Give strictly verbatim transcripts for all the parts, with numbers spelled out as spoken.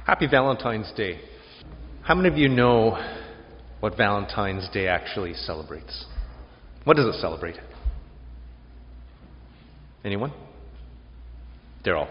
Happy Valentine's Day. How many of you know what Valentine's Day actually celebrates? What does it celebrate? Anyone? Daryl.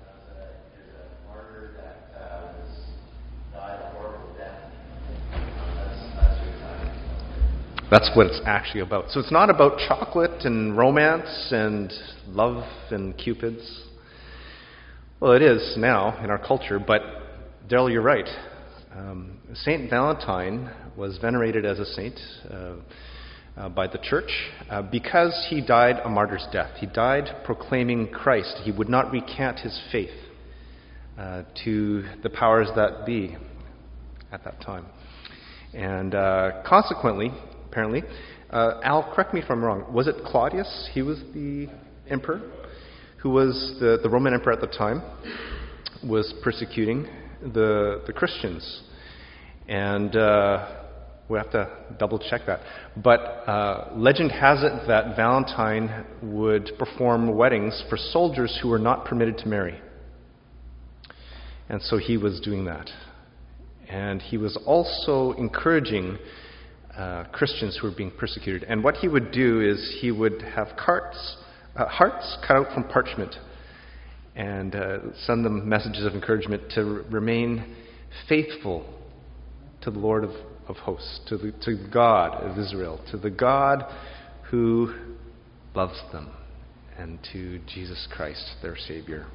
That's what it's actually about. So it's not about chocolate and romance and love and cupids. Well, it is now in our culture, but Daryl, you're right. Um, Saint Valentine was venerated as a saint uh, uh, by the church uh, because he died a martyr's death. He died proclaiming Christ. He would not recant his faith uh, to the powers that be at that time. And uh, consequently, apparently, uh, Al, correct me if I'm wrong, was it Claudius? He was the emperor who was the, the Roman emperor at the time, was persecuting the the Christians. And uh, we have to double check that. But uh, legend has it that Valentine would perform weddings for soldiers who were not permitted to marry. And so he was doing that. And he was also encouraging uh, Christians who were being persecuted. And what he would do is he would have carts, uh, hearts cut out from parchment and uh, send them messages of encouragement to r- remain faithful to the Lord of, of hosts, to the to God of Israel, to the God who loves them, and to Jesus Christ, their Savior.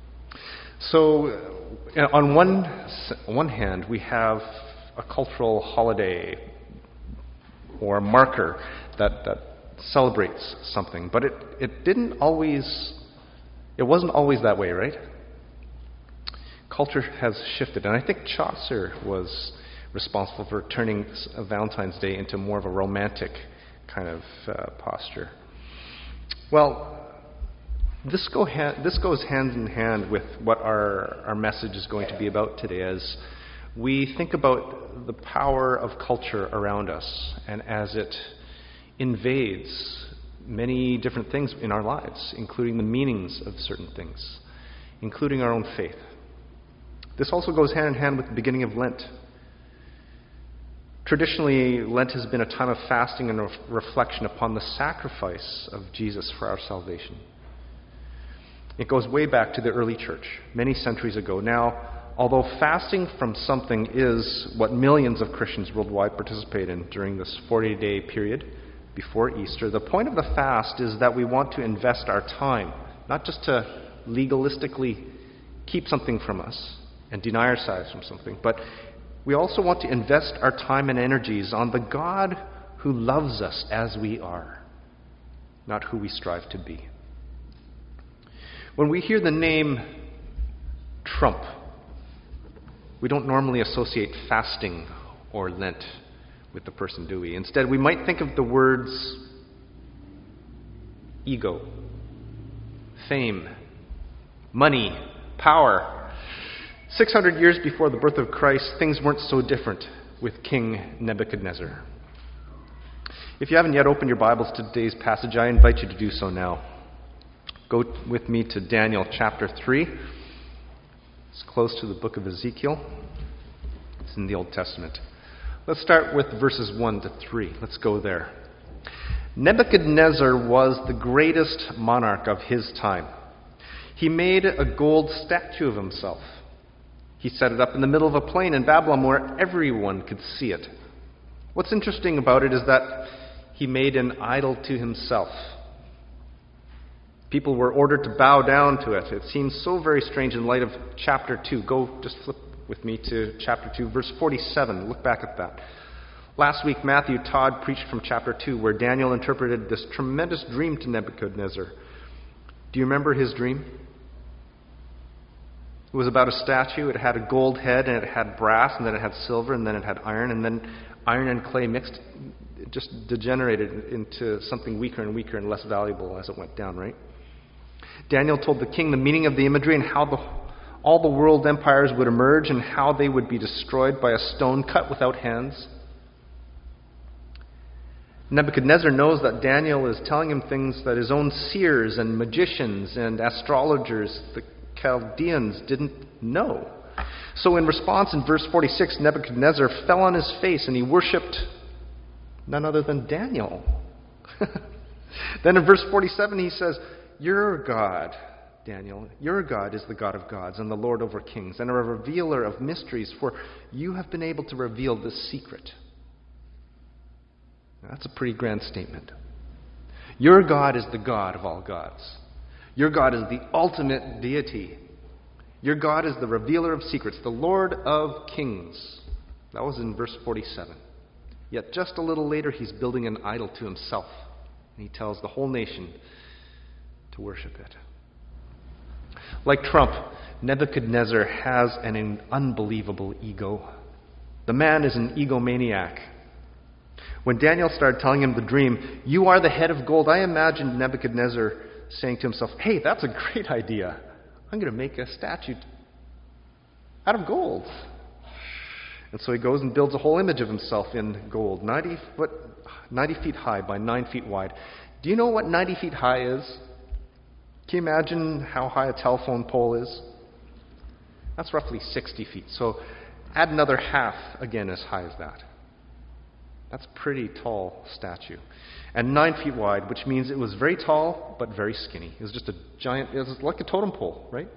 So, uh, on one one hand, we have a cultural holiday or a marker that, that celebrates something, but it, it didn't always, it wasn't always that way, right? Culture has shifted, and I think Chaucer was responsible for turning Valentine's Day into more of a romantic kind of uh, posture. Well, this, go ha- this goes hand in hand with what our, our message is going to be about today, as we think about the power of culture around us and as it invades many different things in our lives, including the meanings of certain things, including our own faith. This also goes hand in hand with the beginning of Lent. Traditionally, Lent has been a time of fasting and ref- reflection upon the sacrifice of Jesus for our salvation. It goes way back to the early church, many centuries ago. Now, although fasting from something is what millions of Christians worldwide participate in during this forty-day period before Easter, the point of the fast is that we want to invest our time, not just to legalistically keep something from us and deny ourselves from something, but we also want to invest our time and energies on the God who loves us as we are, not who we strive to be. When we hear the name Trump, we don't normally associate fasting or Lent with the person, do we? Instead, we might think of the words ego, fame, money, power. six hundred years before the birth of Christ, things weren't so different with King Nebuchadnezzar. If you haven't yet opened your Bibles to today's passage, I invite you to do so now. Go with me to Daniel chapter three. It's close to the book of Ezekiel. It's in the Old Testament. Let's start with verses one to three. Let's go there. Nebuchadnezzar was the greatest monarch of his time. He made a gold statue of himself. He set it up in the middle of a plain in Babylon where everyone could see it. What's interesting about it is that he made an idol to himself. People were ordered to bow down to it. It seems so very strange in light of chapter two. Go, just flip with me to chapter two, verse forty-seven. Look back at that. Last week, Matthew Todd preached from chapter two, where Daniel interpreted this tremendous dream to Nebuchadnezzar. Do you remember his dream? It was about a statue. It had a gold head, and it had brass, and then it had silver, and then it had iron, and then iron and clay mixed. It just degenerated into something weaker and weaker and less valuable as it went down, right? Daniel told the king the meaning of the imagery and how the, all the world empires would emerge and how they would be destroyed by a stone cut without hands. Nebuchadnezzar knows that Daniel is telling him things that his own seers and magicians and astrologers, the Chaldeans, didn't know. So in response, in verse forty-six, Nebuchadnezzar fell on his face and he worshipped none other than Daniel. Then in verse forty-seven he says, "Your God, Daniel, your God is the God of gods and the Lord over kings and a revealer of mysteries, for you have been able to reveal this secret." Now, that's a pretty grand statement. Your God is the God of all gods. Your God is the ultimate deity. Your God is the revealer of secrets, the Lord of kings. That was in verse forty-seven. Yet just a little later, he's building an idol to himself. And he tells the whole nation to worship it. Like Trump, Nebuchadnezzar has an unbelievable ego. The man is an egomaniac. When Daniel started telling him the dream, "You are the head of gold," I imagined Nebuchadnezzar saying to himself, "Hey, that's a great idea. I'm going to make a statue out of gold." And so he goes and builds a whole image of himself in gold, ninety foot, ninety feet high by nine feet wide. Do you know what ninety feet high is? Can you imagine how high a telephone pole is? That's roughly sixty feet. So add another half again as high as that. That's a pretty tall statue. And nine feet wide, which means it was very tall but very skinny. It was just a giant, it was like a totem pole, right?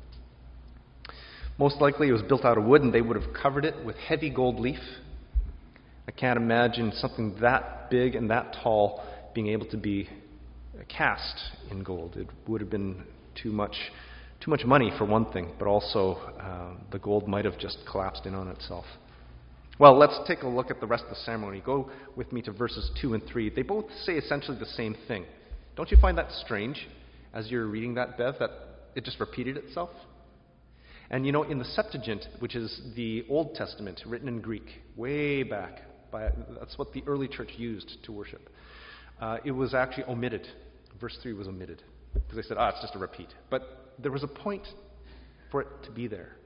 Most likely it was built out of wood and they would have covered it with heavy gold leaf. I can't imagine something that big and that tall being able to be cast in gold. It would have been too much too much money for one thing, but also uh, the gold might have just collapsed in on itself. Well, let's take a look at the rest of the ceremony. Go with me to verses two and three. They both say essentially the same thing. Don't you find that strange as you're reading that, Bev, that it just repeated itself? And you know, in the Septuagint, which is the Old Testament written in Greek, way back, by, that's what the early church used to worship, uh, it was actually omitted. Verse three was omitted because they said, ah, it's just a repeat. But there was a point for it to be there.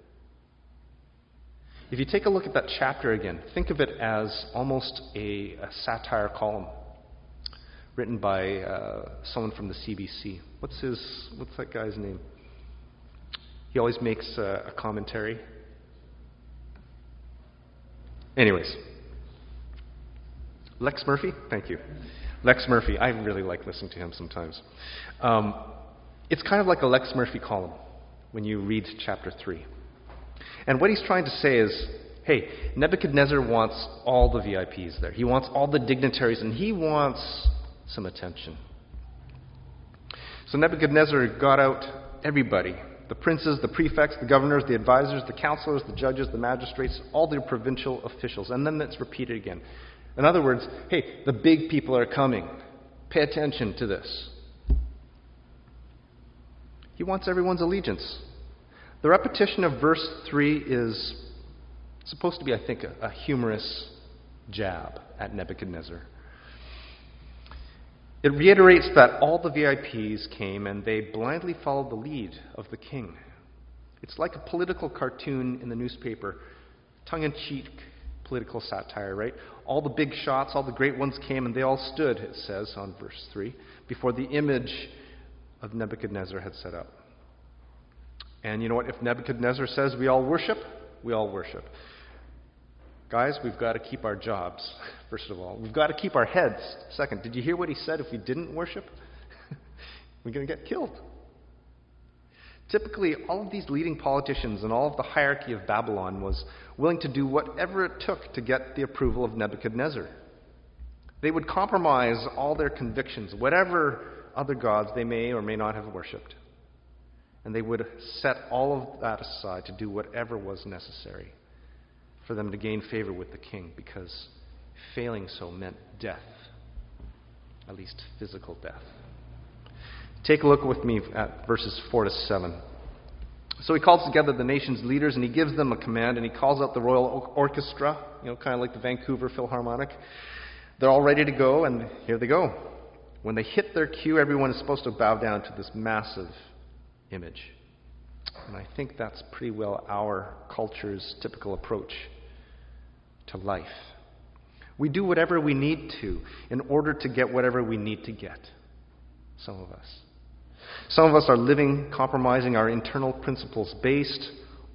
If you take a look at that chapter again, think of it as almost a, a satire column written by uh, someone from the C B C. What's his? What's that guy's name? He always makes a, a commentary. Anyways, Lex Murphy. Thank you, Lex Murphy. I really like listening to him sometimes. Um, it's kind of like a Lex Murphy column when you read chapter three. And what he's trying to say is, hey, Nebuchadnezzar wants all the V I Ps there. He wants all the dignitaries, and he wants some attention. So Nebuchadnezzar got out everybody, the princes, the prefects, the governors, the advisors, the counselors, the judges, the magistrates, all the provincial officials. And then it's repeated again. In other words, hey, the big people are coming. Pay attention to this. He wants everyone's allegiance. The repetition of verse three is supposed to be, I think, a, a humorous jab at Nebuchadnezzar. It reiterates that all the V I Ps came and they blindly followed the lead of the king. It's like a political cartoon in the newspaper, tongue-in-cheek political satire, right? All the big shots, all the great ones came and they all stood, it says on verse three, before the image of Nebuchadnezzar had set up. And you know what? If Nebuchadnezzar says we all worship, we all worship. Guys, we've got to keep our jobs, first of all. We've got to keep our heads. Second, did you hear what he said? If we didn't worship, we're going to get killed. Typically, all of these leading politicians and all of the hierarchy of Babylon was willing to do whatever it took to get the approval of Nebuchadnezzar. They would compromise all their convictions, whatever other gods they may or may not have worshipped. And they would set all of that aside to do whatever was necessary for them to gain favor with the king, because failing so meant death, at least physical death. Take a look with me at verses four to seven. So he calls together the nation's leaders and he gives them a command, and he calls out the royal orchestra, you know, kind of like the Vancouver Philharmonic. They're all ready to go, and here they go. When they hit their cue, everyone is supposed to bow down to this massive image. And I think that's pretty well our culture's typical approach to life. We do whatever we need to in order to get whatever we need to get. Some of us. Some of us are living, compromising our internal principles based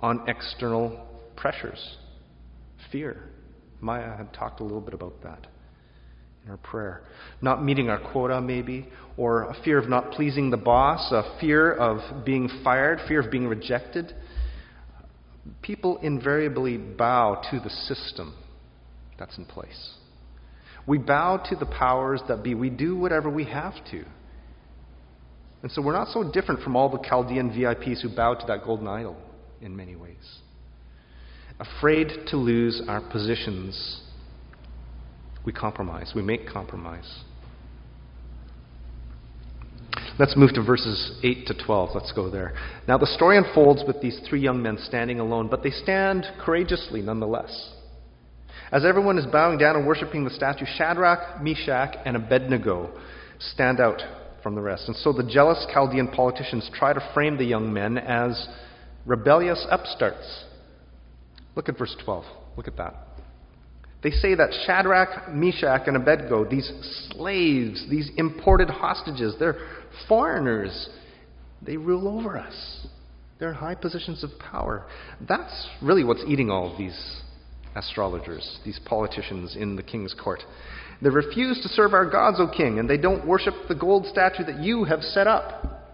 on external pressures. Fear. Maya had talked a little bit about that in our prayer. Not meeting our quota, maybe, or a fear of not pleasing the boss, a fear of being fired, fear of being rejected. People invariably bow to the system that's in place. We bow to the powers that be. We do whatever we have to. And so we're not so different from all the Chaldean V I Ps who bowed to that golden idol in many ways. Afraid to lose our positions, we compromise. We make compromise. Let's move to verses eight to twelve. Let's go there. Now the story unfolds with these three young men standing alone, but they stand courageously nonetheless. As everyone is bowing down and worshiping the statue, Shadrach, Meshach, and Abednego stand out from the rest. And so the jealous Chaldean politicians try to frame the young men as rebellious upstarts. Look at verse twelve. Look at that. They say that Shadrach, Meshach, and Abednego, these slaves, these imported hostages, they're foreigners. They rule over us. They're in high positions of power. That's really what's eating all of these astrologers, these politicians in the king's court. They refuse to serve our gods, O king, and they don't worship the gold statue that you have set up.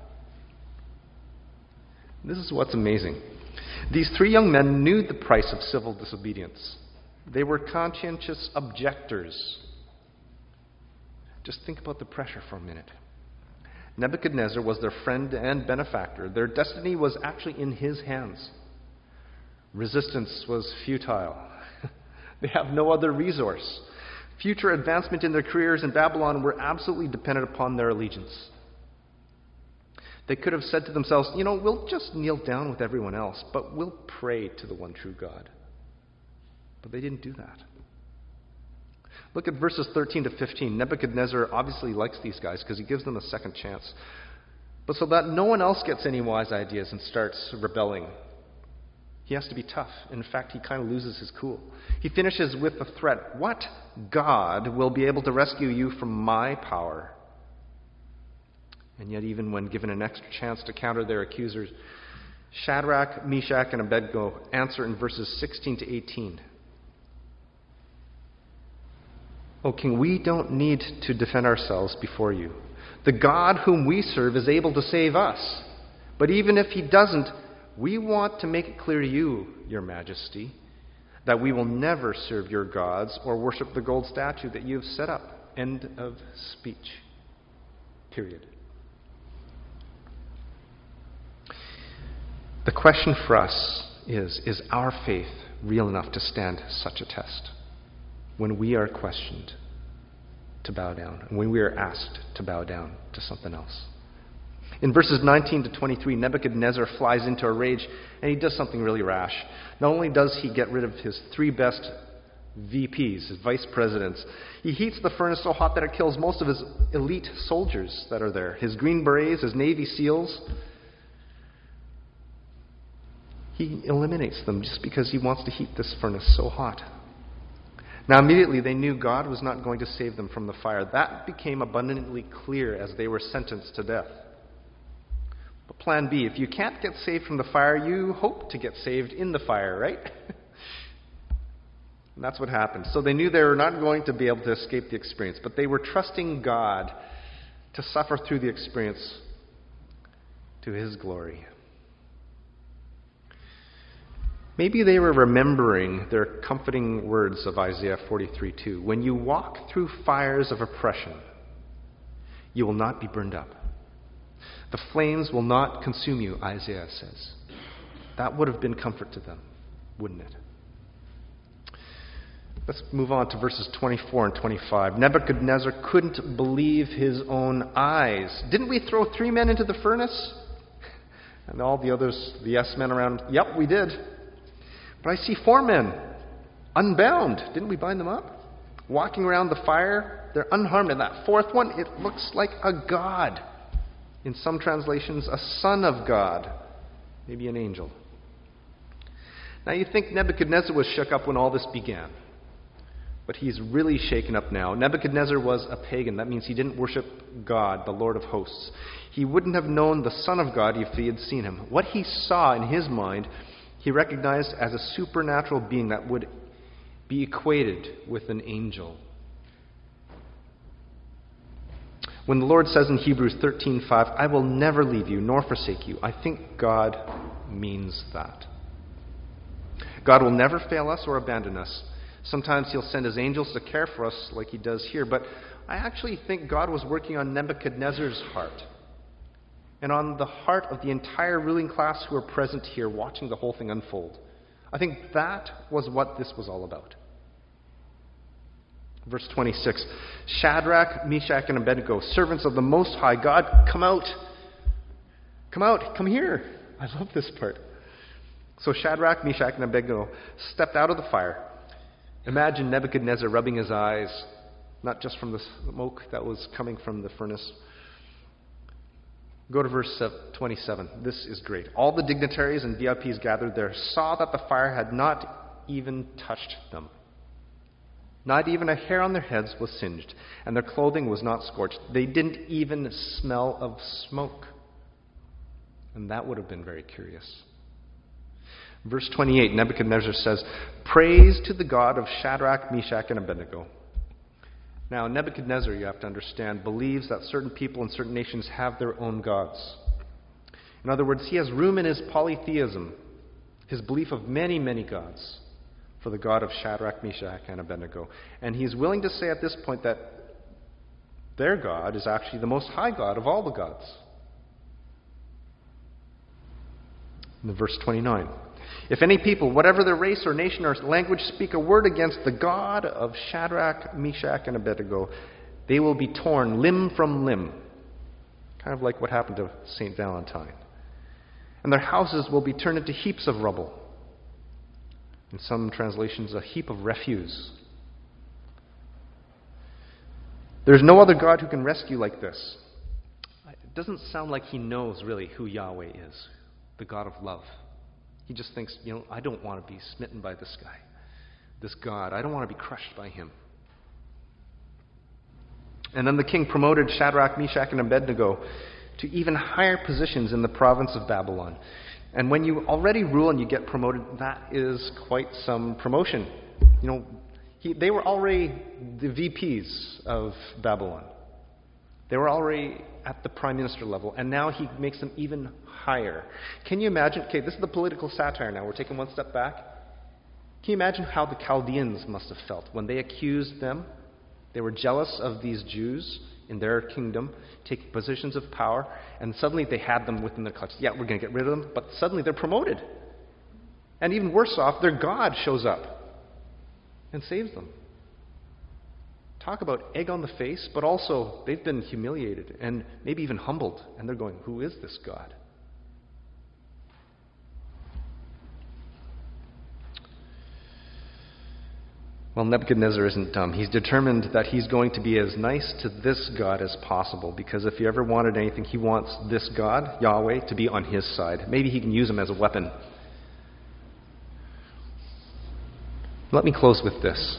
This is what's amazing. These three young men knew the price of civil disobedience. They were conscientious objectors. Just think about the pressure for a minute. Nebuchadnezzar was their friend and benefactor. Their destiny was actually in his hands. Resistance was futile. They have no other resource. Future advancement in their careers in Babylon were absolutely dependent upon their allegiance. They could have said to themselves, you know, we'll just kneel down with everyone else, but we'll pray to the one true God. But they didn't do that. Look at verses thirteen to fifteen. Nebuchadnezzar obviously likes these guys because he gives them a second chance. But so that no one else gets any wise ideas and starts rebelling, he has to be tough. In fact, he kind of loses his cool. He finishes with the threat, what God will be able to rescue you from my power? And yet, even when given an extra chance to counter their accusers, Shadrach, Meshach, and Abednego answer in verses sixteen to eighteen. O king, we don't need to defend ourselves before you. The God whom we serve is able to save us. But even if he doesn't, we want to make it clear to you, your majesty, that we will never serve your gods or worship the gold statue that you have set up. End of speech. Period. The question for us is, is our faith real enough to stand such a test? When we are questioned to bow down, and when we are asked to bow down to something else. In verses nineteen to twenty-three, Nebuchadnezzar flies into a rage, and he does something really rash. Not only does he get rid of his three best V Ps, his vice presidents, he heats the furnace so hot that it kills most of his elite soldiers that are there. His Green Berets, his Navy SEALs. He eliminates them just because he wants to heat this furnace so hot. Now immediately they knew God was not going to save them from the fire. That became abundantly clear as they were sentenced to death. But plan B, if you can't get saved from the fire, you hope to get saved in the fire, right? And that's what happened. So they knew they were not going to be able to escape the experience, but they were trusting God to suffer through the experience to his glory. Maybe they were remembering their comforting words of Isaiah forty-three two. When you walk through fires of oppression, you will not be burned up. The flames will not consume you, Isaiah says. That would have been comfort to them, wouldn't it? Let's move on to verses twenty-four and twenty-five. Nebuchadnezzar couldn't believe his own eyes. Didn't we throw three men into the furnace? And all the others, the yes men around, yep, we did. But I see four men, unbound. Didn't we bind them up? Walking around the fire, they're unharmed. And that fourth one, it looks like a god. In some translations, a son of God. Maybe an angel. Now you think Nebuchadnezzar was shook up when all this began. But he's really shaken up now. Nebuchadnezzar was a pagan. That means he didn't worship God, the Lord of hosts. He wouldn't have known the Son of God if he had seen him. What he saw in his mind He recognized as a supernatural being that would be equated with an angel. When the Lord says in Hebrews thirteen five, "I will never leave you nor forsake you," I think God means that. God will never fail us or abandon us. Sometimes He'll send His angels to care for us like He does here, but I actually think God was working on Nebuchadnezzar's heart and on the heart of the entire ruling class who are present here watching the whole thing unfold. I think that was what this was all about. Verse twenty-six, Shadrach, Meshach, and Abednego, servants of the Most High God, come out. Come out. Come here. I love this part. So Shadrach, Meshach, and Abednego stepped out of the fire. Imagine Nebuchadnezzar rubbing his eyes, not just from the smoke that was coming from the furnace. Go to verse twenty-seven. This is great. All the dignitaries and V I Ps gathered there saw that the fire had not even touched them. Not even a hair on their heads was singed, and their clothing was not scorched. They didn't even smell of smoke. And that would have been very curious. Verse twenty-eight, Nebuchadnezzar says, "Praise to the God of Shadrach, Meshach, and Abednego." Now, Nebuchadnezzar, you have to understand, believes that certain people in certain nations have their own gods. In other words, he has room in his polytheism, his belief of many, many gods, for the God of Shadrach, Meshach, and Abednego. And he's willing to say at this point that their God is actually the most high God of all the gods. In verse twenty-nine, "If any people, whatever their race or nation or language, speak a word against the God of Shadrach, Meshach, and Abednego, they will be torn limb from limb." Kind of like what happened to Saint Valentine. "And their houses will be turned into heaps of rubble." In some translations, a heap of refuse. There's no other God who can rescue like this. It doesn't sound like he knows really who Yahweh is, the God of love. He just thinks, you know, I don't want to be smitten by this guy, this God. I don't want to be crushed by him. And then the king promoted Shadrach, Meshach, and Abednego to even higher positions in the province of Babylon. And when you already rule and you get promoted, that is quite some promotion. You know, he, they were already the V Ps of Babylon. They were already at the prime minister level, and now he makes them even higher. Can you imagine? Okay, this is the political satire now. We're taking one step back. Can you imagine how the Chaldeans must have felt when they accused them? They were jealous of these Jews in their kingdom, taking positions of power, and suddenly they had them within their clutch. Yeah, we're going to get rid of them, but suddenly they're promoted. And even worse off, their God shows up and saves them. Talk about egg on the face, but also they've been humiliated and maybe even humbled, and they're going, who is this God? Well, Nebuchadnezzar isn't dumb. He's determined that he's going to be as nice to this God as possible, because if he ever wanted anything, he wants this God, Yahweh, to be on his side. Maybe he can use him as a weapon. Let me close with this.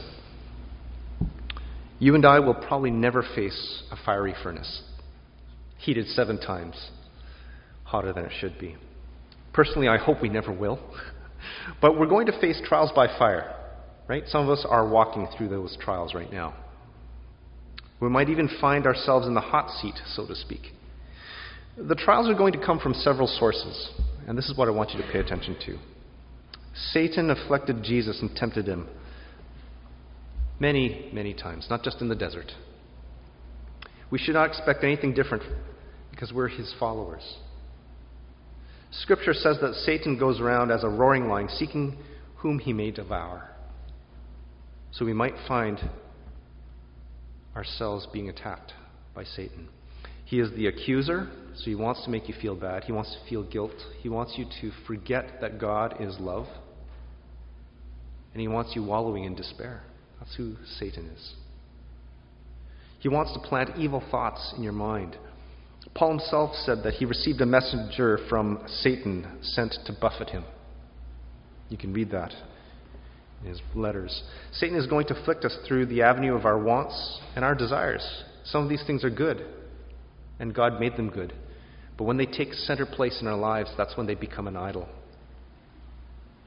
You and I will probably never face a fiery furnace, heated seven times hotter than it should be. Personally, I hope we never will. But we're going to face trials by fire. Right? Some of us are walking through those trials right now. We might even find ourselves in the hot seat, so to speak. The trials are going to come from several sources, and this is what I want you to pay attention to. Satan afflicted Jesus and tempted him many, many times, not just in the desert. We should not expect anything different because we're his followers. Scripture says that Satan goes around as a roaring lion, seeking whom he may devour. So we might find ourselves being attacked by Satan. He is the accuser, so he wants to make you feel bad. He wants to feel guilt. He wants you to forget that God is love. And he wants you wallowing in despair. That's who Satan is. He wants to plant evil thoughts in your mind. Paul himself said that he received a messenger from Satan sent to buffet him. You can read that in his letters. Satan is going to afflict us through the avenue of our wants and our desires. Some of these things are good, and God made them good. But when they take center place in our lives, that's when they become an idol.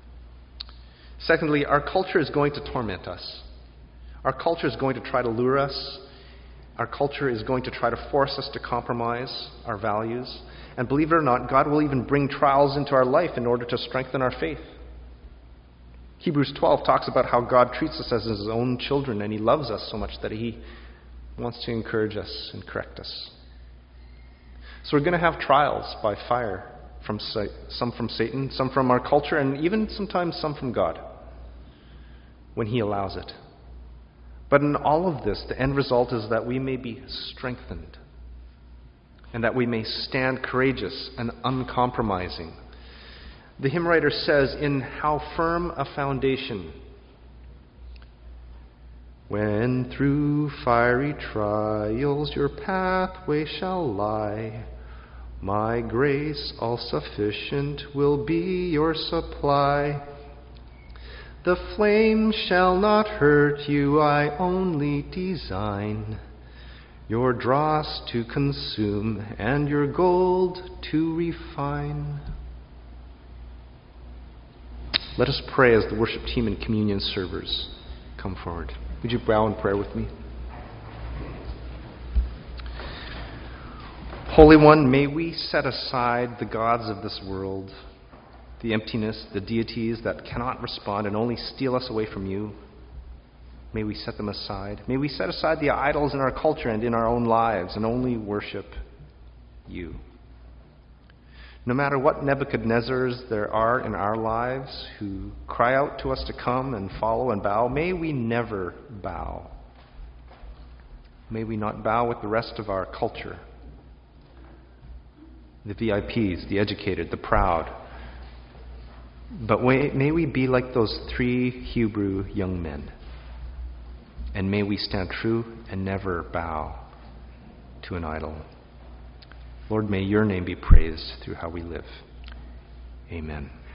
Secondly, our culture is going to torment us. Our culture is going to try to lure us. Our culture is going to try to force us to compromise our values. And believe it or not, God will even bring trials into our life in order to strengthen our faith. Hebrews twelve talks about how God treats us as his own children, and he loves us so much that he wants to encourage us and correct us. So we're going to have trials by fire, from some from Satan, some from our culture, and even sometimes some from God, when he allows it. But in all of this, the end result is that we may be strengthened, and that we may stand courageous and uncompromising. The hymn writer says, "In how firm a foundation, when through fiery trials your pathway shall lie, my grace all sufficient will be your supply. The flame shall not hurt you, I only design your dross to consume and your gold to refine." Let us pray as the worship team and communion servers come forward. Would you bow in prayer with me? Holy One, may we set aside the gods of this world, the emptiness, the deities that cannot respond and only steal us away from you. May we set them aside. May we set aside the idols in our culture and in our own lives and only worship you. No matter what Nebuchadnezzars there are in our lives who cry out to us to come and follow and bow, may we never bow. May we not bow with the rest of our culture, the V I Ps, the educated, the proud. But may we be like those three Hebrew young men, and may we stand true and never bow to an idol. Lord, may your name be praised through how we live. Amen.